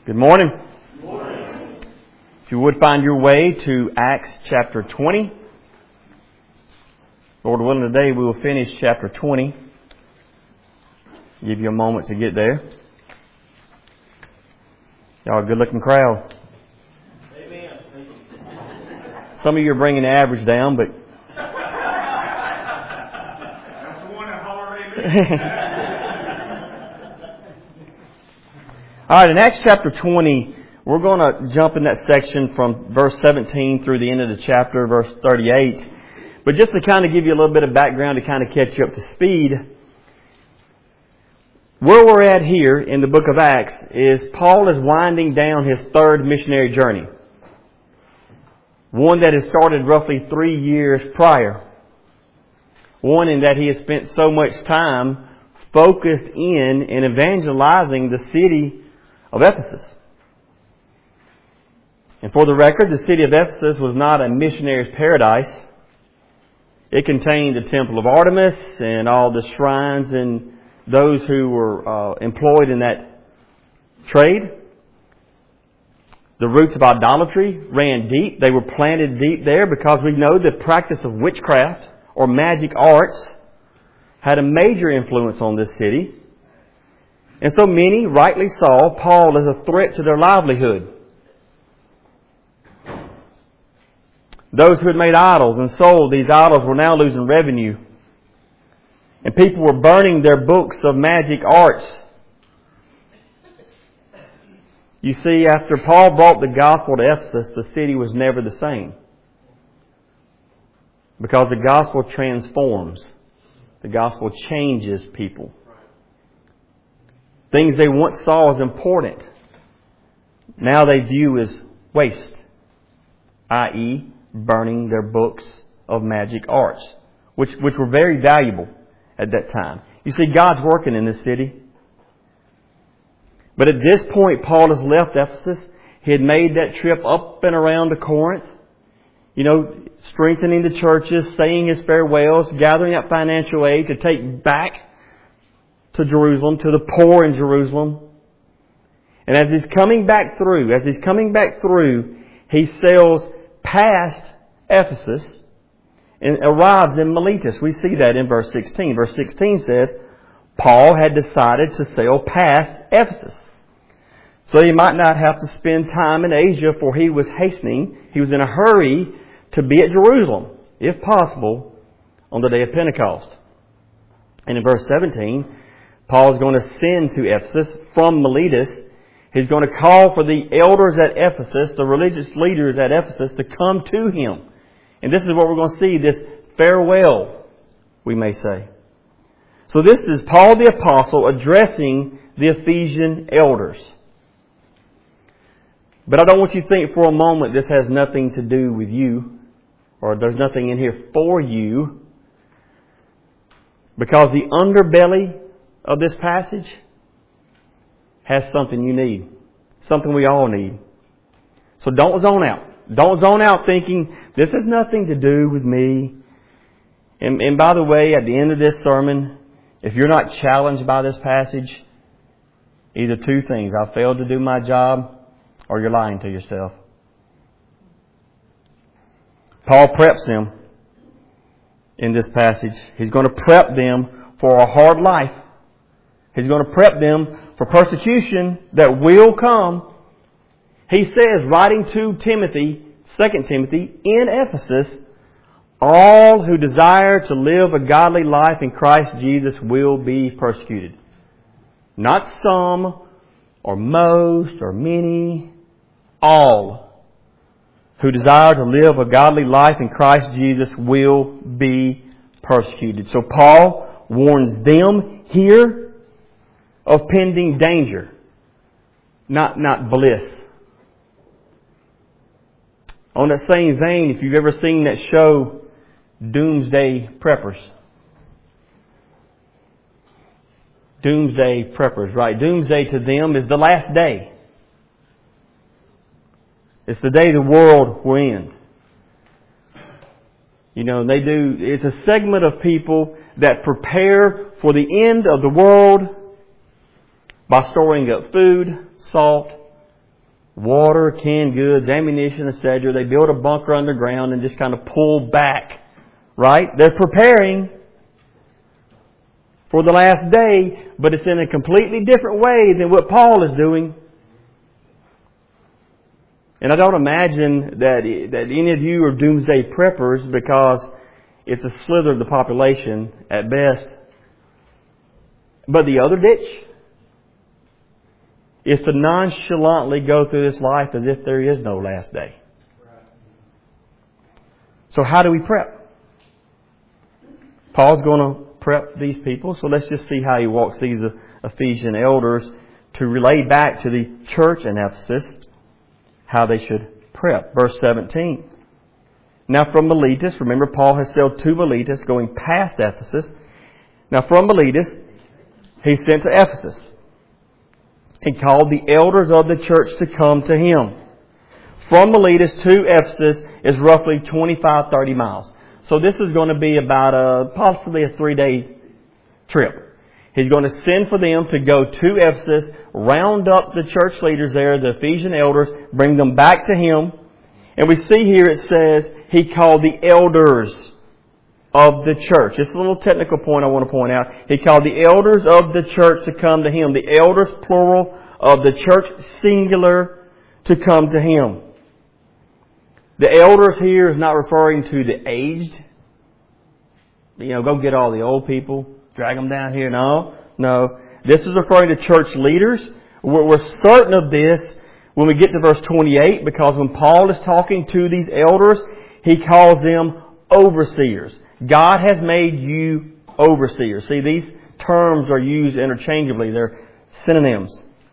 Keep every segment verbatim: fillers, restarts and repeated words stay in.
Good morning. Good morning. If you would find your way to Acts chapter twenty. Lord willing, today we will finish chapter twenty. Give you a moment to get there. Y'all a good looking crowd. Amen. Some of you are bringing the average down, but That's the one that holler amen. all right, in Acts chapter twenty, we're going to jump in that section from verse seventeen through the end of the chapter, verse thirty-eight. But just to kind of give you a little bit of background to kind of catch you up to speed, where we're at here in the book of Acts is Paul is winding down his third missionary journey. One that has started roughly three years prior. One in that he has spent so much time focused in and evangelizing the city of Ephesus. And for the record, the city of Ephesus was not a missionary's paradise. It contained the temple of Artemis and all the shrines and those who were uh, employed in that trade. The roots of idolatry ran deep. They were planted deep there because we know the practice of witchcraft or magic arts had a major influence on this city. And so many rightly saw Paul as a threat to their livelihood. Those who had made idols and sold these idols were now losing revenue. And people were burning their books of magic arts. You see, after Paul brought the gospel to Ephesus, the city was never the same. Because the gospel transforms. The gospel changes people. Things they once saw as important, now they view as waste, that is, burning their books of magic arts, which, which were very valuable at that time. You see, God's working in this city. But at this point, Paul has left Ephesus. He had made that trip up and around to Corinth, you know, strengthening the churches, saying his farewells, gathering up financial aid to take back to Jerusalem, to the poor in Jerusalem. And as he's coming back through, as he's coming back through, he sails past Ephesus and arrives in Miletus. We see that in verse sixteen. Verse sixteen says, Paul had decided to sail past Ephesus. So he might not have to spend time in Asia, for he was hastening. He was in a hurry to be at Jerusalem, if possible, on the day of Pentecost. And in verse seventeen, Paul is going to send to Ephesus from Miletus. He's going to call for the elders at Ephesus, the religious leaders at Ephesus, to come to him. And this is what we're going to see, this farewell, we may say. So this is Paul the Apostle addressing the Ephesian elders. But I don't want you to think for a moment this has nothing to do with you, or there's nothing in here for you, because the underbelly of this passage has something you need. Something we all need. So don't zone out. Don't zone out thinking, this has nothing to do with me. And, and by the way, at the end of this sermon, if you're not challenged by this passage, either two things. I failed to do my job, or you're lying to yourself. Paul preps them in this passage. He's going to prep them for a hard life. He's going to prep them for persecution that will come. He says, writing to Timothy, Second Timothy, in Ephesus, all who desire to live a godly life in Christ Jesus will be persecuted. Not some, or most, or many. All who desire to live a godly life in Christ Jesus will be persecuted. So Paul warns them here of pending danger, not, not bliss. On that same vein, if you've ever seen that show, Doomsday Preppers. Doomsday Preppers, right? Doomsday to them is the last day. It's the day the world will end. You know, they do, it's a segment of people that prepare for the end of the world by storing up food, salt, water, canned goods, ammunition, et cetera. They build a bunker underground and just kind of pull back. Right? They're preparing for the last day, but it's in a completely different way than what Paul is doing. And I don't imagine that that any of you are doomsday preppers, because it's a slither of the population at best. But the other ditch is to nonchalantly go through this life as if there is no last day. So how do we prep? Paul's going to prep these people, so let's just see how he walks these Ephesian elders to relate back to the church in Ephesus how they should prep. Verse seventeen. Now from Miletus, remember Paul has sailed to Miletus going past Ephesus. Now from Miletus, he sent to Ephesus. He called the elders of the church to come to him. From Miletus to Ephesus is roughly twenty-five, thirty miles. So this is going to be about a, possibly a three-day trip. He's going to send for them to go to Ephesus, round up the church leaders there, the Ephesian elders, bring them back to him. And we see here it says he called the elders of the church. It's a little technical point I want to point out. He called the elders of the church to come to him. The elders, plural, of the church, singular, to come to him. The elders here is not referring to the aged. You know, go get all the old people, drag them down here. No, no. This is referring to church leaders. We're, we're certain of this when we get to verse twenty-eight, because when Paul is talking to these elders, he calls them overseers. God has made you overseers. See, these terms are used interchangeably. They're synonyms.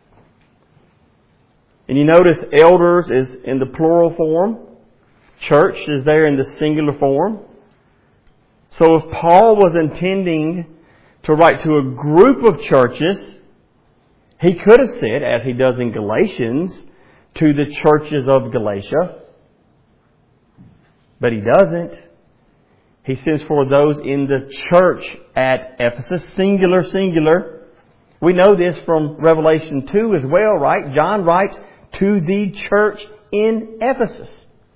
And you notice elders is in the plural form. Church is there in the singular form. So if Paul was intending to write to a group of churches, he could have said, as he does in Galatians, to the churches of Galatia. But he doesn't. He sends for those in the church at Ephesus, singular, singular. We know this from Revelation two as well, right? John writes to the church in Ephesus.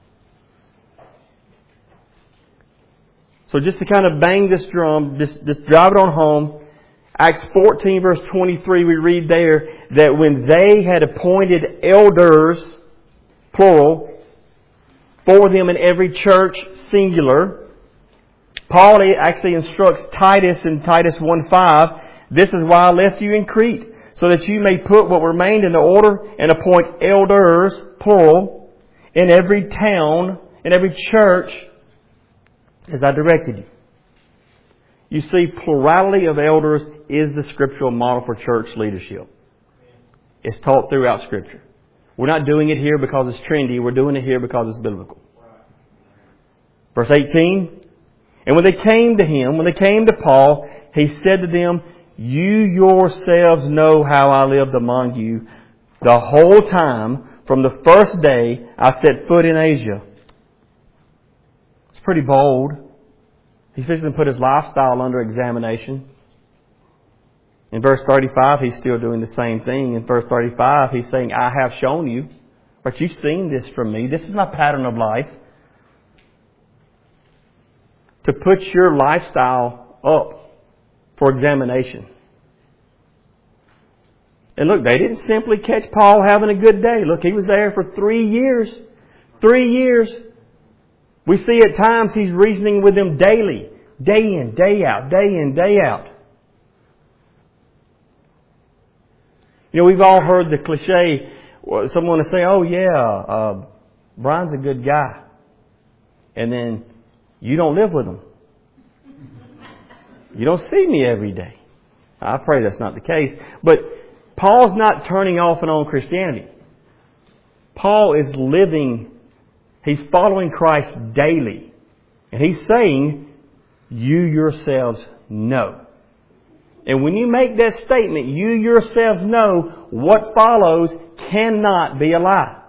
So just to kind of bang this drum, just, just drive it on home. Acts fourteen verse twenty-three, we read there that when they had appointed elders, plural, for them in every church, singular, Paul actually instructs Titus in Titus one five, this is why I left you in Crete, so that you may put what remained in order and appoint elders, plural, in every town, in every church, as I directed you. You see, plurality of elders is the scriptural model for church leadership. It's taught throughout Scripture. We're not doing it here because it's trendy. We're doing it here because it's biblical. Verse eighteen. And when they came to him, when they came to Paul, he said to them, you yourselves know how I lived among you the whole time from the first day I set foot in Asia. It's pretty bold. He's fixing to put his lifestyle under examination. In verse thirty-five, he's still doing the same thing. In verse thirty-five, he's saying, I have shown you, but you've seen this from me. This is my pattern of life. To put your lifestyle up for examination. And look, they didn't simply catch Paul having a good day. Look, he was there for three years. Three years. We see at times he's reasoning with them daily. Day in, day out, day in, day out. You know, we've all heard the cliche, someone will say, oh yeah, uh, Brian's a good guy. And then you don't live with him. You don't see me every day. I pray that's not the case. But Paul's not turning off and on Christianity. Paul is living, he's following Christ daily. And he's saying, you yourselves know. And when you make that statement, you yourselves know, what follows cannot be a lie.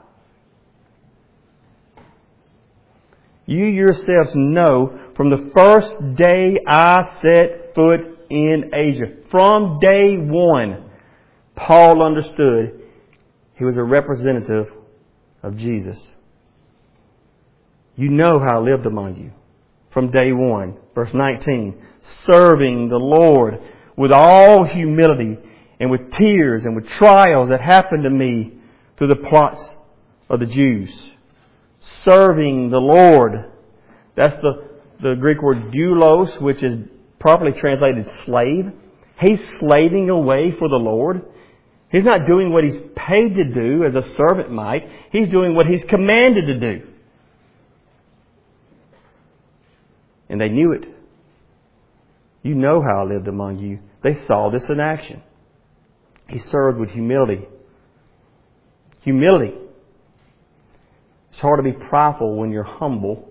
You yourselves know from the first day I set foot in Asia. From day one, Paul understood he was a representative of Jesus. You know how I lived among you from day one. Verse nineteen, serving the Lord with all humility and with tears and with trials that happened to me through the plots of the Jews. Serving the Lord. That's the, the Greek word doulos, which is properly translated slave. He's slaving away for the Lord. He's not doing what he's paid to do as a servant might. He's doing what he's commanded to do. And they knew it. You know how I lived among you. They saw this in action. He served with humility. Humility. It's hard to be prideful when you're humble.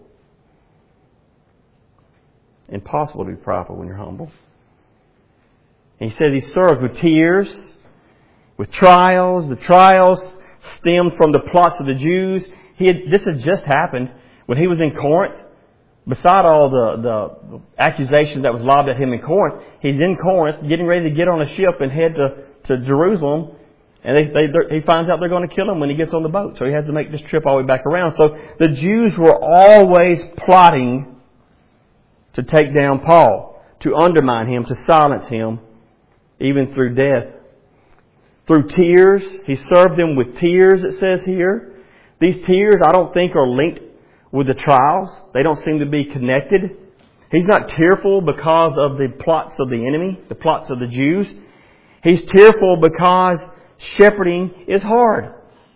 Impossible to be prideful when you're humble. And he said he served with tears, with trials. The trials stemmed from the plots of the Jews. He had, this had just happened when he was in Corinth. Beside all the, the accusations that was lobbed at him in Corinth, he's in Corinth getting ready to get on a ship and head to, to Jerusalem. And they, they, he finds out they're going to kill him when he gets on the boat. So he has to make this trip all the way back around. So the Jews were always plotting to take down Paul, to undermine him, to silence him, even through death. Through tears. He served them with tears, it says here. These tears, I don't think, are linked with the trials. They don't seem to be connected. He's not tearful because of the plots of the enemy, the plots of the Jews. He's tearful because shepherding is hard.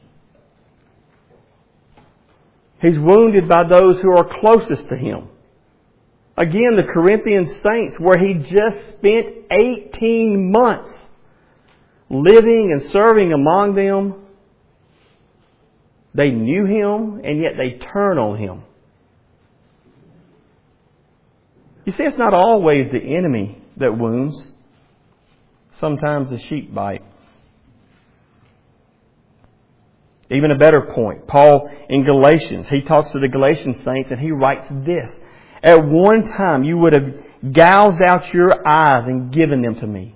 He's wounded by those who are closest to him. Again, the Corinthian saints, where he just spent eighteen months living and serving among them, they knew him, and yet they turn on him. You see, it's not always the enemy that wounds. Sometimes the sheep bite. Even a better point. Paul in Galatians, he talks to the Galatian saints and he writes this. At one time you would have gouged out your eyes and given them to me.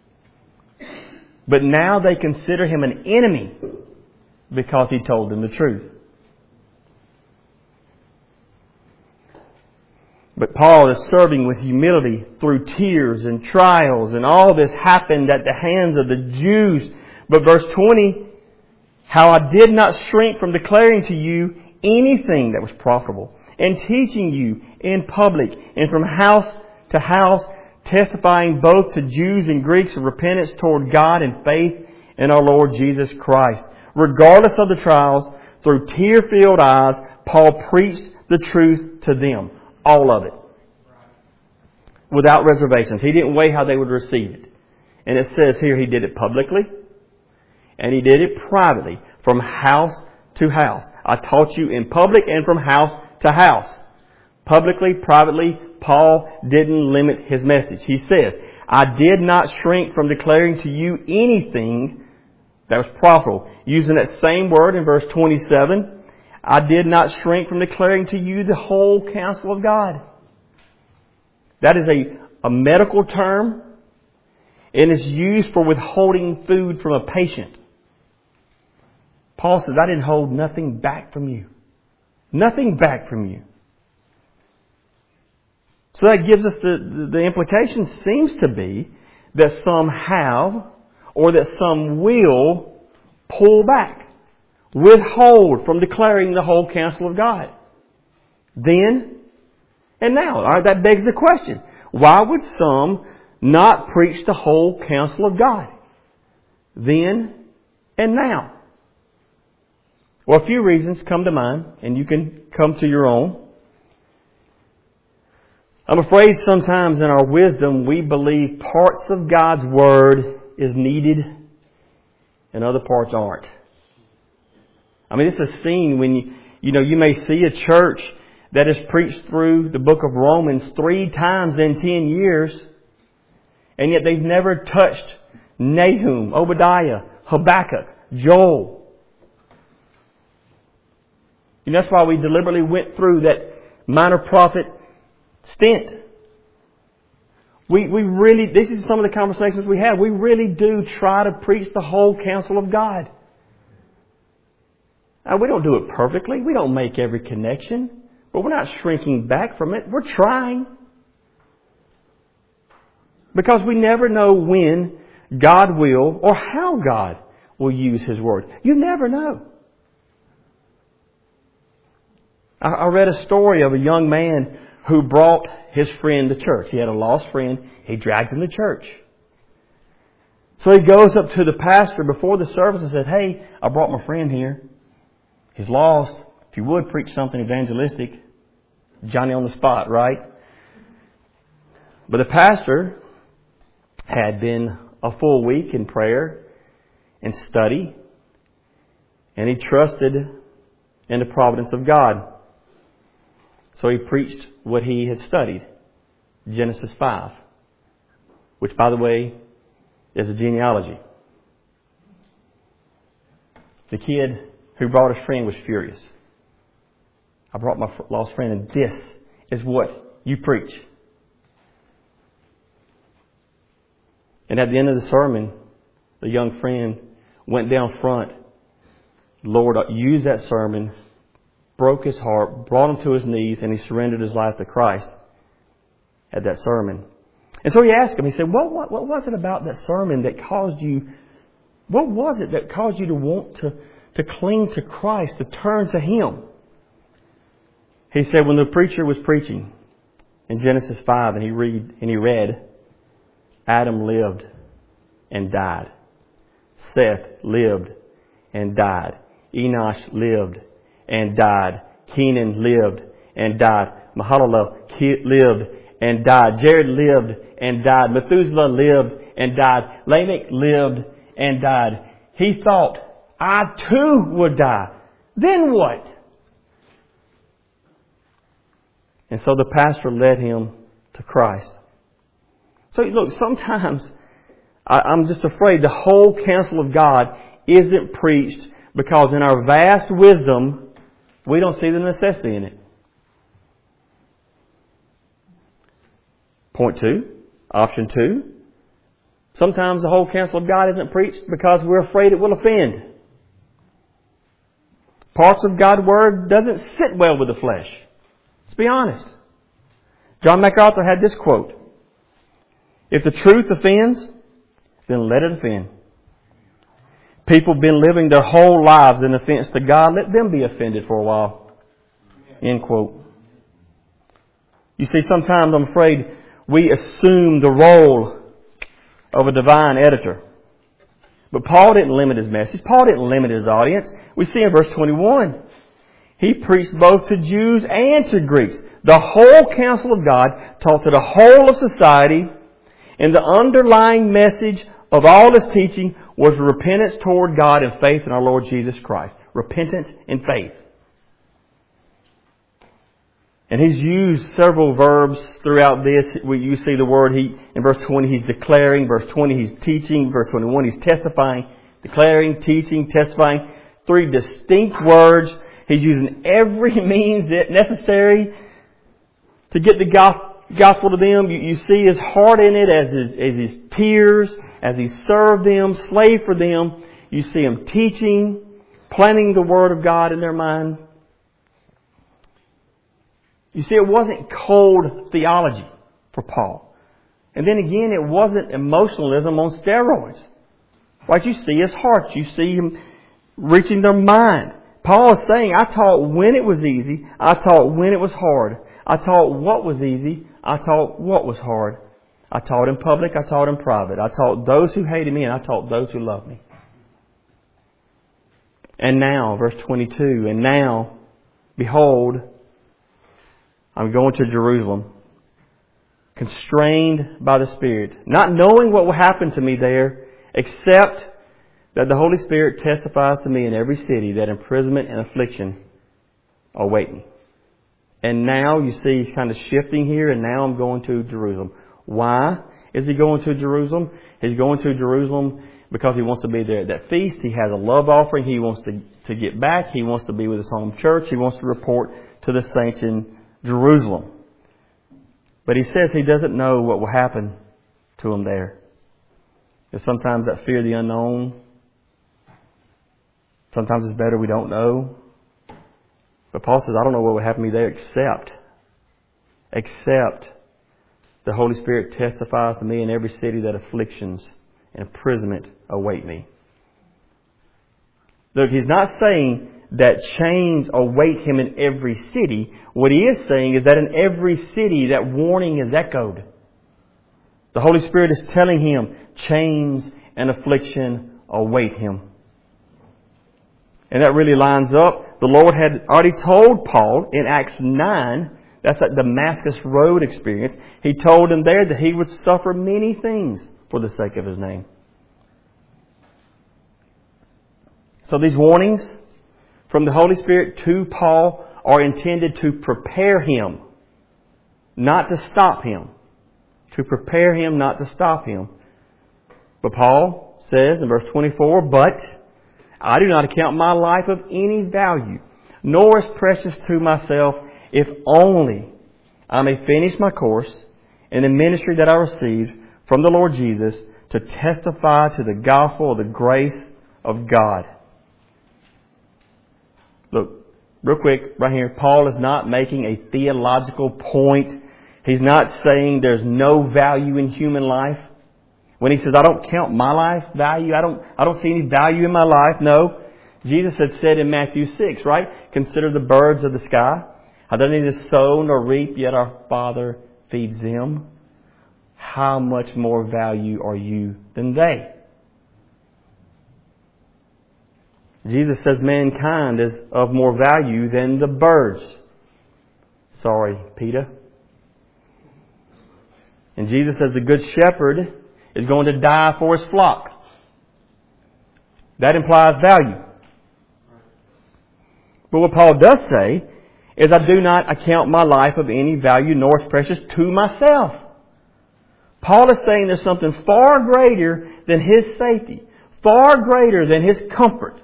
But now they consider him an enemy because he told them the truth. But Paul is serving with humility through tears and trials, and all this happened at the hands of the Jews. But verse twenty, how I did not shrink from declaring to you anything that was profitable, and teaching you in public and from house to house, testifying both to Jews and Greeks of repentance toward God and faith in our Lord Jesus Christ. Regardless of the trials, through tear-filled eyes, Paul preached the truth to them. All of it. Without reservations. He didn't weigh how they would receive it. And it says here he did it publicly. And he did it privately. From house to house. I taught you in public and from house to house. Publicly, privately, Paul didn't limit his message. He says, I did not shrink from declaring to you anything that was profitable. Using that same word in verse twenty-seven, I did not shrink from declaring to you the whole counsel of God. That is a, a medical term, and is used for withholding food from a patient. Paul says, I didn't hold nothing back from you. Nothing back from you. So that gives us the, the implication seems to be that some have, or that some will pull back, withhold from declaring the whole counsel of God. Then and now. All right, that begs the question. Why would some not preach the whole counsel of God? Then and now. Well, a few reasons come to mind, and you can come to your own. I'm afraid sometimes in our wisdom we believe parts of God's Word is needed and other parts aren't. I mean, it's a scene when you, you know, you may see a church that has preached through the book of Romans three times in ten years, and yet they've never touched Nahum, Obadiah, Habakkuk, Joel. And that's why we deliberately went through that minor prophet stint. We, we really, this is some of the conversations we have. We really do try to preach the whole counsel of God. Now, we don't do it perfectly. We don't make every connection. But we're not shrinking back from it. We're trying. Because we never know when God will or how God will use His Word. You never know. I, I read a story of a young man who brought his friend to church. He had a lost friend. He drags him to church. So he goes up to the pastor before the service and said, "Hey, I brought my friend here. He's lost. If you would preach something evangelistic." Johnny on the spot, right? But the pastor had been a full week in prayer and study, and he trusted in the providence of God. So he preached what he had studied, Genesis five, which, by the way, is a genealogy. The kid who brought his friend was furious. "I brought my lost friend, and this is what you preach." And at the end of the sermon, the young friend went down front. The Lord used that sermon, broke his heart, brought him to his knees, and he surrendered his life to Christ at that sermon. And so he asked him, he said, what, what, what was it about that sermon that caused you, what was it that caused you to want to, to cling to Christ, to turn to Him? He said, when the preacher was preaching in Genesis five, and he read and he read, Adam lived and died. Seth lived and died. Enosh lived and died. Kenan lived and died. Mahalalel lived and died. Jared lived and died. Methuselah lived and died. Lamech lived and died. He thought, I too would die. Then what? And so the pastor led him to Christ. So look, sometimes I, I'm just afraid the whole counsel of God isn't preached because in our vast wisdom, we don't see the necessity in it. Point two, option two. Sometimes the whole counsel of God isn't preached because we're afraid it will offend. Parts of God's Word doesn't sit well with the flesh. Let's be honest. John MacArthur had this quote: if the truth offends, then let it offend. People have been living their whole lives in offense to God. Let them be offended for a while. End quote. You see, sometimes I'm afraid we assume the role of a divine editor. But Paul didn't limit his message. Paul didn't limit his audience. We see in verse twenty-one. He preached both to Jews and to Greeks. The whole counsel of God taught to the whole of society, and the underlying message of all his teaching was repentance toward God and faith in our Lord Jesus Christ. Repentance and faith. And he's used several verbs throughout this. You see the word, he in verse twenty he's declaring, verse twenty he's teaching, verse twenty-one he's testifying, declaring, teaching, testifying. Three distinct words. He's using every means necessary to get the gospel to them. You, you see his heart in it as his, as his tears, as he served them, slaved for them. You see him teaching, planting the Word of God in their mind. You see, it wasn't cold theology for Paul. And then again, it wasn't emotionalism on steroids. Like you see his heart. You see him reaching their mind. Paul is saying, I taught when it was easy. I taught when it was hard. I taught what was easy. I taught what was hard. I taught in public. I taught in private. I taught those who hated me, and I taught those who loved me. And now, verse twenty-two, and now, behold, I'm going to Jerusalem, constrained by the Spirit, not knowing what will happen to me there, except that the Holy Spirit testifies to me in every city that imprisonment and affliction await me. And now, you see, he's kind of shifting here, and now I'm going to Jerusalem. Why is he going to Jerusalem? He's going to Jerusalem because he wants to be there at that feast. He has a love offering. He wants to, to get back. He wants to be with his home church. He wants to report to the saints in Jerusalem. But he says he doesn't know what will happen to him there. Because sometimes that fear of the unknown, Sometimes it's better we don't know. But Paul says, I don't know what would happen to me there except, except the Holy Spirit testifies to me in every city that afflictions and imprisonment await me. Look, he's not saying that chains await him in every city. What he is saying is that in every city that warning is echoed. The Holy Spirit is telling him chains and affliction await him. And that really lines up. The Lord had already told Paul in Acts nine, that's that Damascus Road experience. He told him there that he would suffer many things for the sake of His name. So these warnings from the Holy Spirit to Paul are intended to prepare him, not to stop him. To prepare him, not to stop him. But Paul says in verse twenty-four, But I do not account my life of any value, nor as precious to myself, if only I may finish my course in the ministry that I received from the Lord Jesus to testify to the gospel of the grace of God. Look, real quick, right here, Paul is not making a theological point. He's not saying there's no value in human life. When he says, I don't count my life value, I don't, I don't see any value in my life. No. Jesus had said in Matthew six, right? Consider the birds of the sky. How they neither sow nor reap, yet our Father feeds them. How much more value are you than they? Jesus says mankind is of more value than the birds. Sorry, Peter. And Jesus says the good shepherd is going to die for his flock. That implies value. But what Paul does say is, I do not account my life of any value, nor as precious to myself. Paul is saying there's something far greater than his safety, far greater than his comfort.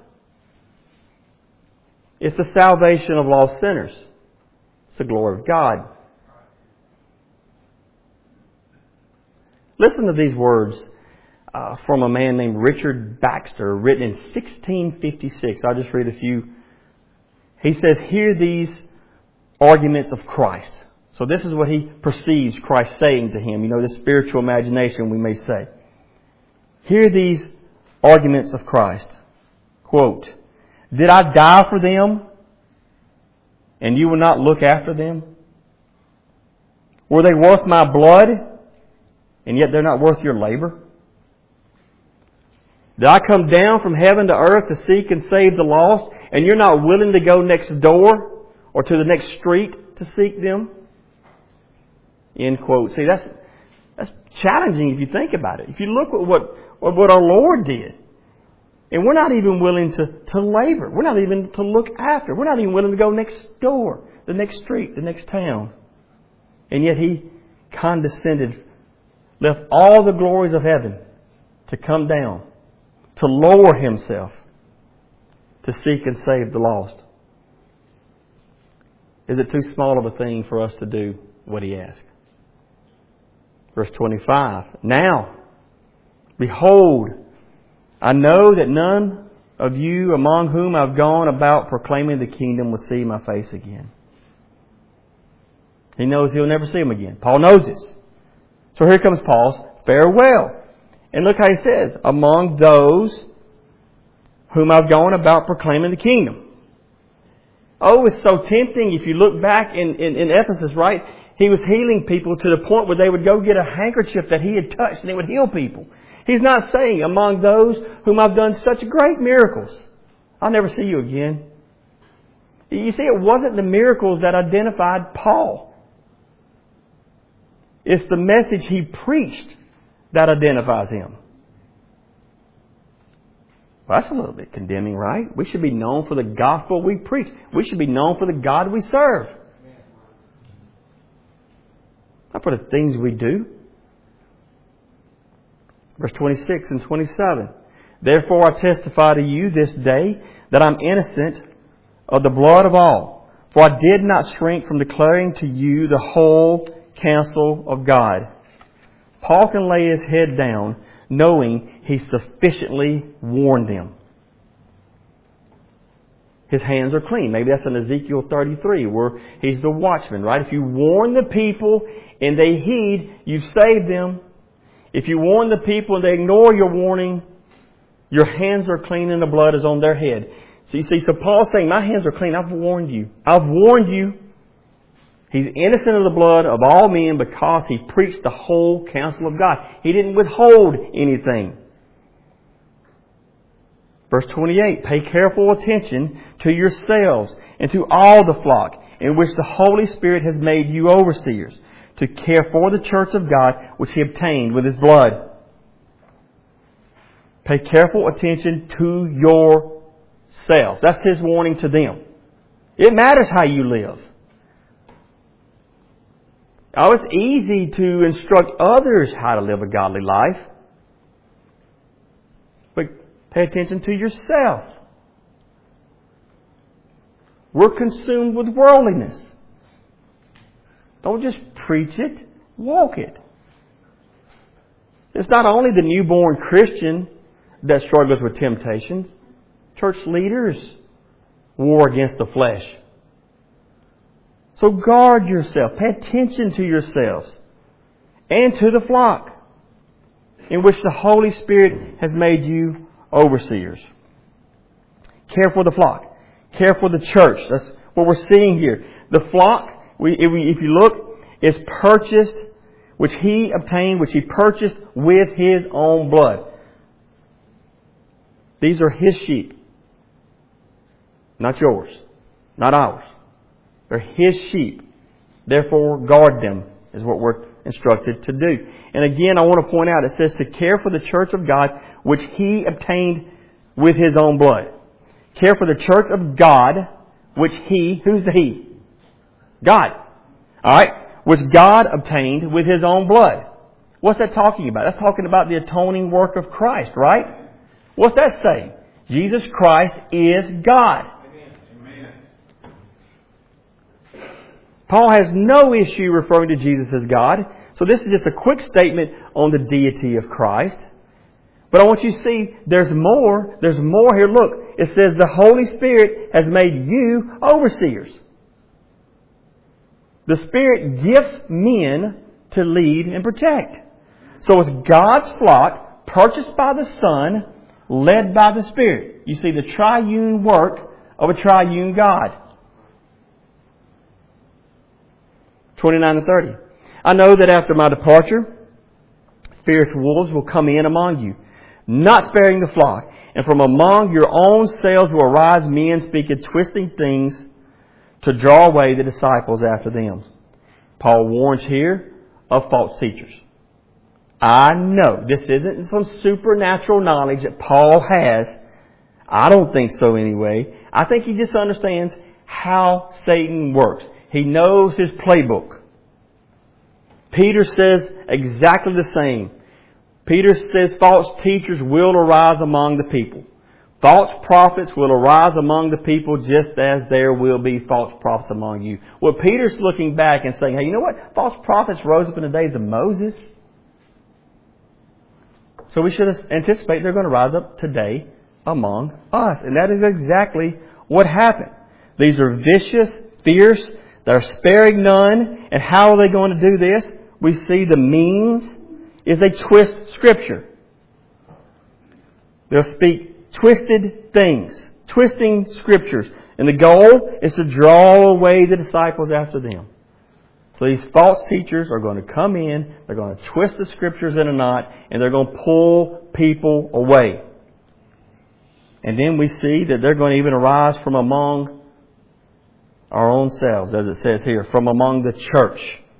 It's the salvation of lost sinners. It's the glory of God. Listen to these words uh, from a man named Richard Baxter, written in sixteen fifty-six. I'll just read a few. He says, hear these arguments of Christ. So this is what he perceives Christ saying to him. You know, this spiritual imagination, we may say. Hear these arguments of Christ. Quote, Did I die for them, and you will not look after them? Were they worth my blood, and yet they're not worth your labor? Did I come down from heaven to earth to seek and save the lost, and you're not willing to go next door or to the next street to seek them? End quote. See, that's that's challenging if you think about it. If you look at what, what, what our Lord did, and we're not even willing to, to labor. We're not even to look after. We're not even willing to go next door, the next street, the next town. And yet He condescended, left all the glories of heaven to come down, to lower Himself, to seek and save the lost. Is it too small of a thing for us to do what He asked? Verse twenty-five. Now, behold, I know that none of you among whom I've gone about proclaiming the kingdom will see my face again. He knows he'll never see him again. Paul knows this. So here comes Paul's farewell. And look how he says, among those whom I've gone about proclaiming the kingdom. Oh, it's so tempting if you look back in, in, in Ephesus, right? He was healing people to the point where they would go get a handkerchief that he had touched and it would heal people. He's not saying, among those whom I've done such great miracles, I'll never see you again. You see, it wasn't the miracles that identified Paul. It's the message he preached that identifies him. Well, that's a little bit condemning, right? We should be known for the gospel we preach. We should be known for the God we serve. Not for the things we do. Verse twenty-six and twenty-seven. Therefore I testify to you this day that I'm innocent of the blood of all. For I did not shrink from declaring to you the whole counsel of God. Paul can lay his head down knowing he sufficiently warned them. his hands are clean. Maybe that's in Ezekiel thirty-three where he's the watchman, right? If you warn the people and they heed, you've saved them. If you warn the people and they ignore your warning, your hands are clean and the blood is on their head. So you see, so Paul's saying, my hands are clean. I've warned you. I've warned you. He's innocent of the blood of all men because he preached the whole counsel of God. He didn't withhold anything. Verse twenty-eight, pay careful attention to yourselves and to all the flock in which the Holy Spirit has made you overseers, to care for the church of God which He obtained with His blood. Pay careful attention to yourselves. That's His warning to them. It matters how you live. Oh, it's easy to instruct others how to live a godly life. But pay attention to yourself. We're consumed with worldliness. Don't just preach it, walk it. It's not only the newborn Christian that struggles with temptations. Church leaders war against the flesh. So guard yourself. Pay attention to yourselves and to the flock in which the Holy Spirit has made you overseers. Care for the flock. Care for the church. That's what we're seeing here. The flock, we, if, we, if you look, is purchased, which He obtained, which He purchased with His own blood. These are His sheep. Not yours. Not ours. They're His sheep. Therefore, guard them is what we're instructed to do. And again, I want to point out, it says to care for the church of God, which He obtained with His own blood. Care for the church of God, which He, who's the He? God. Alright? Which God obtained with His own blood. What's that talking about? That's talking about the atoning work of Christ, right? What's that saying? Jesus Christ is God. Paul has no issue referring to Jesus as God. So this is just a quick statement on the deity of Christ. But I want you to see there's more. There's more here. Look, it says the Holy Spirit has made you overseers. The Spirit gifts men to lead and protect. So it's God's flock, purchased by the Son, led by the Spirit. You see the triune work of a triune God. twenty-nine and thirty. I know that after my departure, fierce wolves will come in among you, not sparing the flock. And from among your own selves will arise men speaking twisting things to draw away the disciples after them. Paul warns here of false teachers. I know this isn't some supernatural knowledge that Paul has. I don't think so anyway. I think he just understands how Satan works. He knows his playbook. Peter says exactly the same. Peter says false teachers will arise among the people. False prophets will arise among the people just as there will be false prophets among you. Well, Peter's looking back and saying, hey, you know what? False prophets rose up in the days of Moses. So we should anticipate they're going to rise up today among us. And that is exactly what happened. These are vicious, fierce, they're sparing none. And how are they going to do this? We see the means is they twist Scripture. They'll speak twisted things, twisting Scriptures. And the goal is to draw away the disciples after them. So these false teachers are going to come in, they're going to twist the Scriptures in a knot, and they're going to pull people away. And then we see that they're going to even arise from among our own selves, as it says here, from among the church.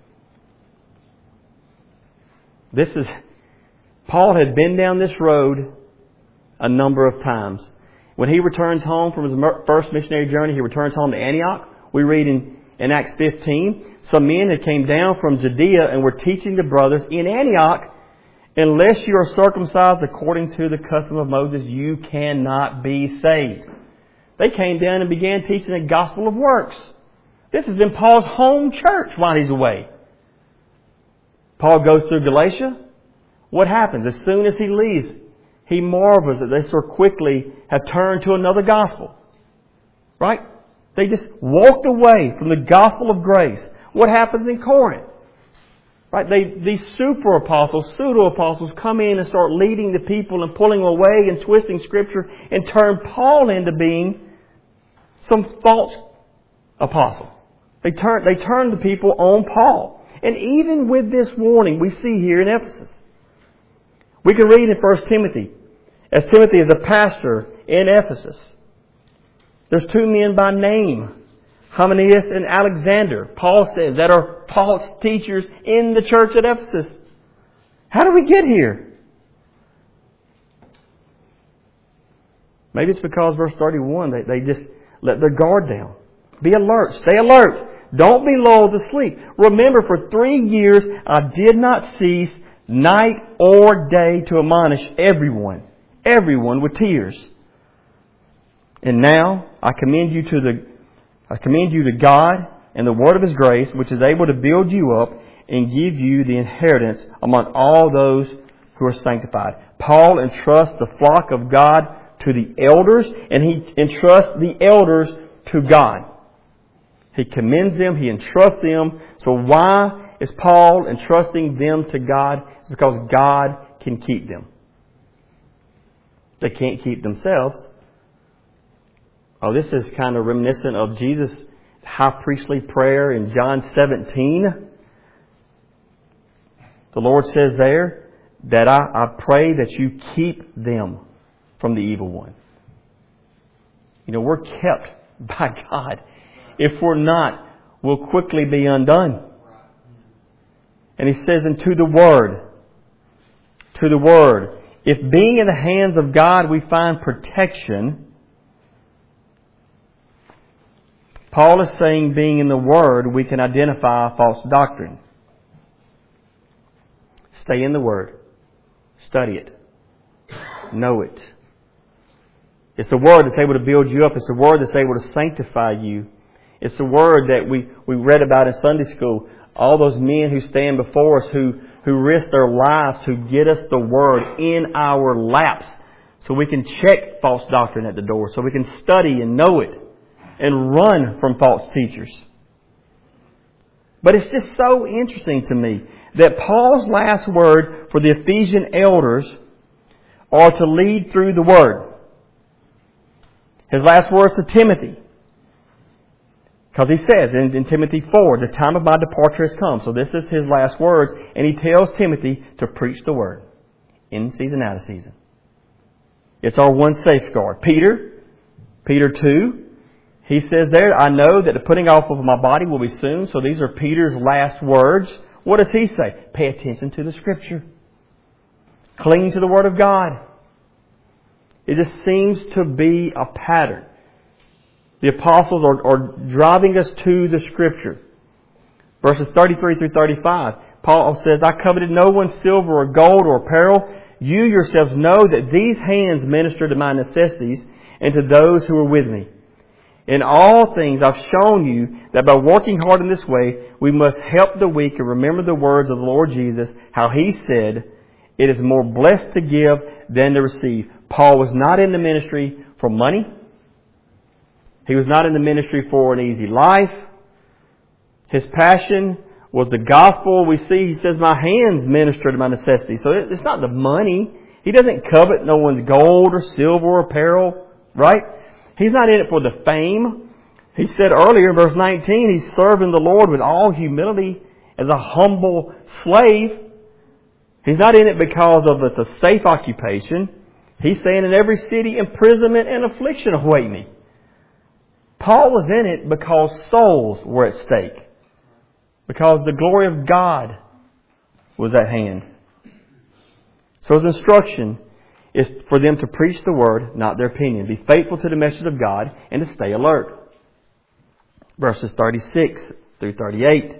This is, Paul had been down this road a number of times. When he returns home from his first missionary journey, he returns home to Antioch. We read in, in Acts fifteen, some men had came down from Judea and were teaching the brothers in Antioch, unless you are circumcised according to the custom of Moses, you cannot be saved. They came down and began teaching the gospel of works. This is in Paul's home church while he's away. Paul goes through Galatia. What happens? As soon as he leaves, he marvels that they so quickly have turned to another gospel. Right? They just walked away from the gospel of grace. What happens in Corinth? Right? They, these super apostles, pseudo apostles come in and start leading the people and pulling them away and twisting Scripture and turn Paul into being some false apostle. They turn, they turn the people on Paul. And even with this warning we see here in Ephesus. We can read in First Timothy, as Timothy is a pastor in Ephesus. There's two men by name, Hymenaeus and Alexander, Paul says, that are false teachers in the church at Ephesus. How do we get here? Maybe it's because verse thirty-one, they, they just let their guard down. Be alert. Stay alert. Don't be lulled to sleep. Remember, for three years I did not cease night or day to admonish everyone, everyone with tears. And now I commend you to the, I commend you to God and the word of His grace, which is able to build you up and give you the inheritance among all those who are sanctified. Paul entrusts the flock of God to the elders, and he entrusts the elders to God. He commends them, he entrusts them. So why is Paul entrusting them to God? It's because God can keep them. They can't keep themselves. Oh, this is kind of reminiscent of Jesus' high priestly prayer in John seventeen. The Lord says there that I, I pray that you keep them from the evil one. You know, we're kept by God. If we're not, we'll quickly be undone. And He says, and to the Word, to the Word, if being in the hands of God we find protection, Paul is saying being in the Word we can identify false doctrine. Stay in the Word. Study it. Know it. It's the Word that's able to build you up. It's the Word that's able to sanctify you. It's the Word that we, we read about in Sunday school. All those men who stand before us who, who risk their lives to get us the Word in our laps so we can check false doctrine at the door, so we can study and know it and run from false teachers. But it's just so interesting to me that Paul's last word for the Ephesian elders are to lead through the Word. His last words to Timothy. Because he says in, in Timothy four, the time of my departure has come. So this is his last words. And he tells Timothy to preach the Word. In season, out of season. It's our one safeguard. Peter, Peter two, he says there, I know that the putting off of my body will be soon. So these are Peter's last words. What does he say? Pay attention to the Scripture. Cling to the Word of God. It just seems to be a pattern. The apostles are, are driving us to the Scripture. Verses thirty-three through thirty-five. Paul says, I coveted no one's silver or gold or apparel. You yourselves know that these hands minister to my necessities and to those who are with me. In all things I've shown you that by working hard in this way, we must help the weak and remember the words of the Lord Jesus, how He said, it is more blessed to give than to receive. Paul was not in the ministry for money. He was not in the ministry for an easy life. His passion was the gospel. We see, he says, my hands minister to my necessities. So it's not the money. He doesn't covet no one's gold or silver or apparel, right? He's not in it for the fame. He said earlier in verse nineteen, he's serving the Lord with all humility as a humble slave. He's not in it because of it's a safe occupation. He's saying in every city, imprisonment and affliction await me. Paul was in it because souls were at stake. Because the glory of God was at hand. So his instruction is for them to preach the Word, not their opinion. Be faithful to the message of God and to stay alert. Verses thirty-six through thirty-eight.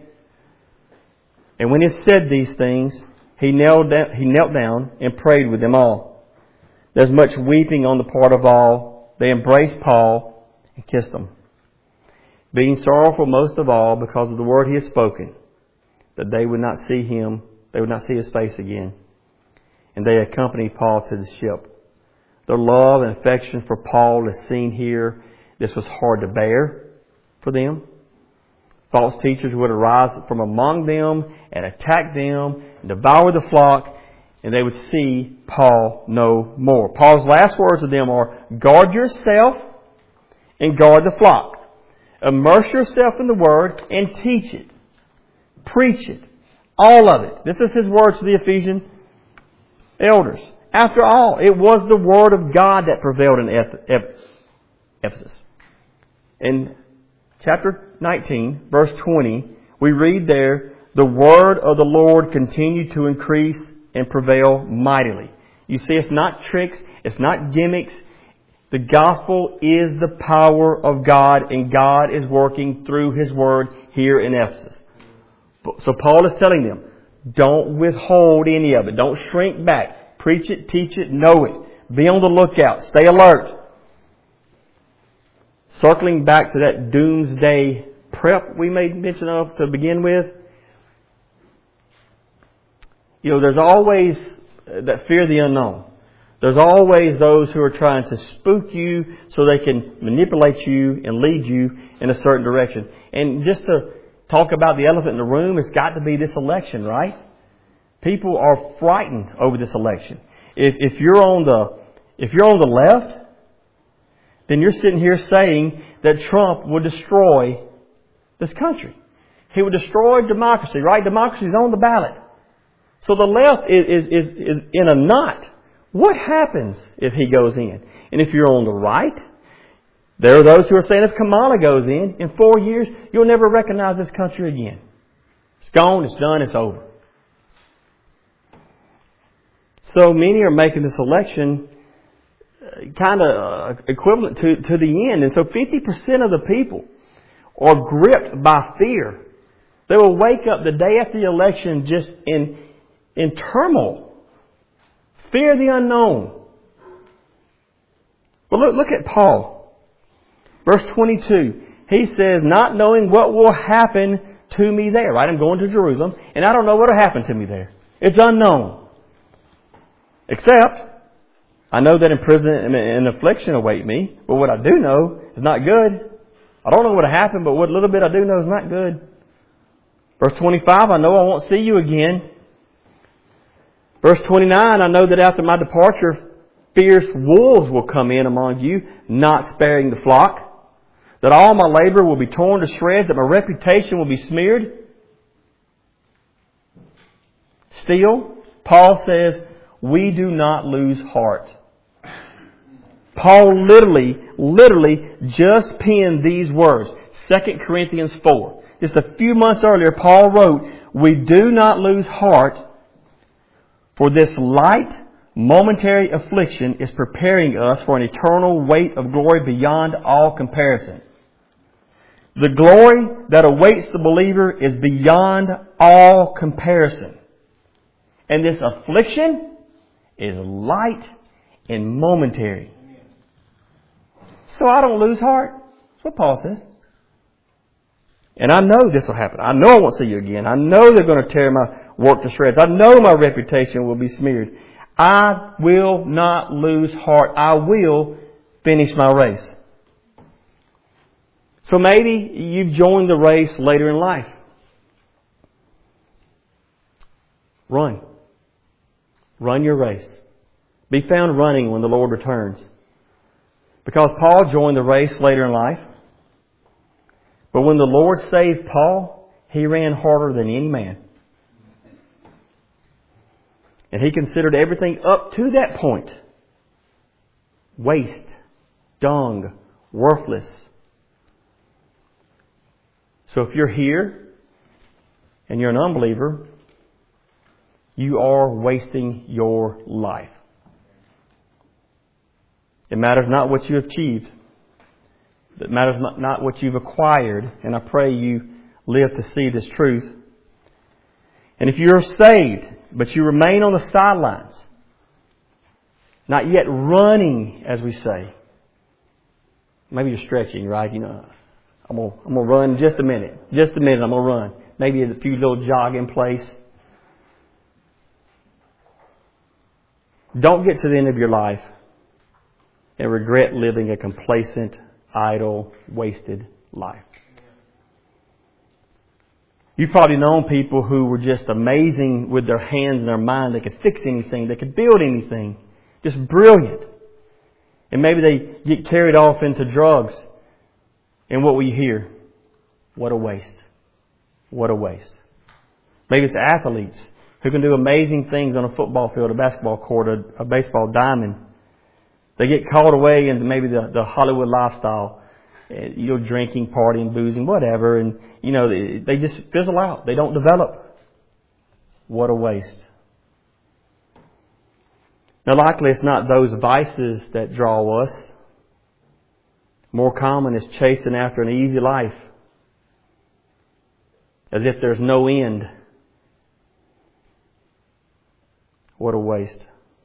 And when he said these things, he knelt down, he knelt down and prayed with them all. There's much weeping on the part of all. They embraced Paul and kissed him, being sorrowful most of all because of the word he had spoken, that they would not see him, they would not see his face again. And they accompanied Paul to the ship. Their love and affection for Paul is seen here. This was hard to bear for them. False teachers would arise from among them and attack them and devour the flock, and they would see Paul no more. Paul's last words to them are, guard yourself and guard the flock. Immerse yourself in the Word and teach it. Preach it. All of it. This is his words to the Ephesian elders. After all, it was the Word of God that prevailed in Ephesus. In chapter nineteen, verse twenty, we read there, the Word of the Lord continued to increase and prevail mightily. You see, it's not tricks. It's not gimmicks. The gospel is the power of God, and God is working through His Word here in Ephesus. So Paul is telling them, don't withhold any of it. Don't shrink back. Preach it, teach it, know it. Be on the lookout. Stay alert. Circling back to that doomsday prep we made mention of to begin with, you know, there's always that fear of the unknown. There's always those who are trying to spook you so they can manipulate you and lead you in a certain direction. And just to talk about the elephant in the room, it's got to be this election, right? People are frightened over this election. If, if you're on the, if you're on the left, then you're sitting here saying that Trump would destroy this country. He would destroy democracy, right? Democracy is on the ballot. So the left is, is, is, is in a knot. What happens if he goes in? And if you're on the right, there are those who are saying if Kamala goes in, in four years, you'll never recognize this country again. It's gone, it's done, it's over. So many are making this election kind of equivalent to, to the end. And so fifty percent of the people are gripped by fear. They will wake up the day after the election just in, in turmoil. Fear of the unknown. But look, look at Paul. Verse twenty-two. He says, not knowing what will happen to me there. Right? I'm going to Jerusalem, and I don't know what will happen to me there. It's unknown. Except, I know that in prison and affliction await me, but what I do know is not good. I don't know what will happen, but what little bit I do know is not good. Verse twenty-five, I know I won't see you again. Verse twenty-nine, I know that after my departure, fierce wolves will come in among you, not sparing the flock. That all my labor will be torn to shreds, that my reputation will be smeared. Still, Paul says, we do not lose heart. Paul literally, literally just penned these words. Second Corinthians four. Just a few months earlier, Paul wrote, we do not lose heart, for this light, momentary affliction is preparing us for an eternal weight of glory beyond all comparison. The glory that awaits the believer is beyond all comparison. And this affliction is light and momentary. So I don't lose heart. That's what Paul says. And I know this will happen. I know I won't see you again. I know they're going to tear my work to shreds. I know my reputation will be smeared. I will not lose heart. I will finish my race. So maybe you've joined the race later in life. Run. Run your race. Be found running when the Lord returns. Because Paul joined the race later in life. But when the Lord saved Paul, he ran harder than any man. And he considered everything up to that point waste, dung, worthless. So if you're here and you're an unbeliever, you are wasting your life. It matters not what you have achieved. It matters not what you've acquired. And I pray you live to see this truth. And if you're saved, but you remain on the sidelines, not yet running, as we say. Maybe you're stretching, right? You know, I'm gonna, I'm gonna run in just a minute. Just a minute, I'm gonna run. Maybe a few little jog in place. Don't get to the end of your life and regret living a complacent, idle, wasted life. You've probably known people who were just amazing with their hands and their mind. They could fix anything. They could build anything. Just brilliant. And maybe they get carried off into drugs. And what will you hear? What a waste. What a waste. Maybe it's athletes who can do amazing things on a football field, a basketball court, a, a baseball diamond. They get caught away into maybe the, the Hollywood lifestyle. You know, drinking, partying, boozing, whatever. And, you know, they, they just fizzle out. They don't develop. What a waste. Now, likely it's not those vices that draw us. More common is chasing after an easy life, as if there's no end. What a waste.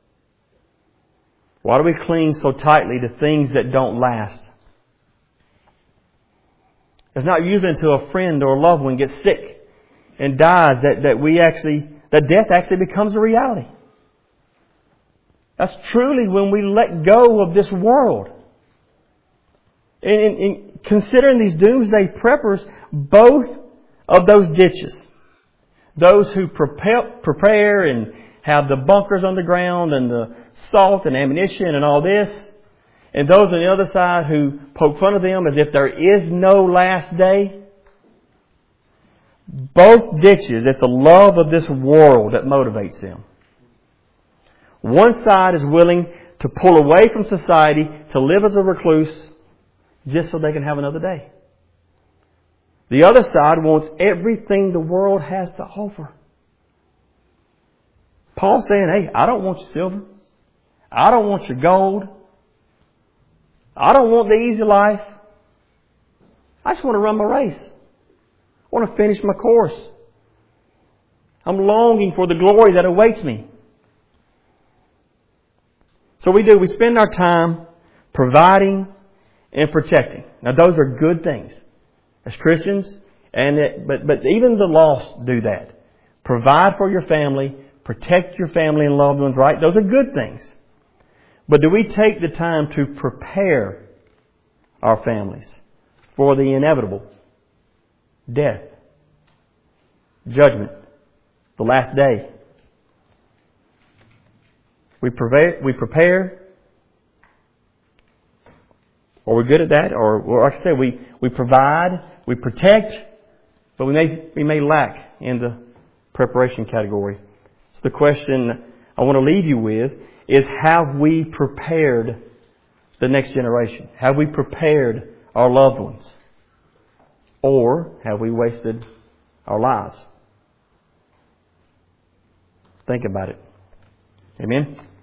Why do we cling so tightly to things that don't last? It's not usually until a friend or a loved one gets sick and dies that, that we actually, that death actually becomes a reality. That's truly when we let go of this world. And, and, and considering these doomsday preppers, both of those ditches, those who prepare, prepare and have the bunkers underground and the salt and ammunition and all this, and those on the other side who poke fun of them as if there is no last day. Both ditches, it's the love of this world that motivates them. One side is willing to pull away from society, to live as a recluse, just so they can have another day. The other side wants everything the world has to offer. Paul's saying, hey, I don't want your silver. I don't want your gold. I don't want the easy life. I just want to run my race. I want to finish my course. I'm longing for the glory that awaits me. So we do. We spend our time providing and protecting. Now those are good things as Christians, and it, but but even the lost do that. Provide for your family, protect your family and loved ones. Right? Those are good things. But do we take the time to prepare our families for the inevitable? Death, judgment, the last day. We prepare, we prepare, or we're good at that, or, or like I said, we, we provide, we protect, but we may, we may lack in the preparation category. So the question I want to leave you with is, have we prepared the next generation? Have we prepared our loved ones? Or have we wasted our lives? Think about it. Amen?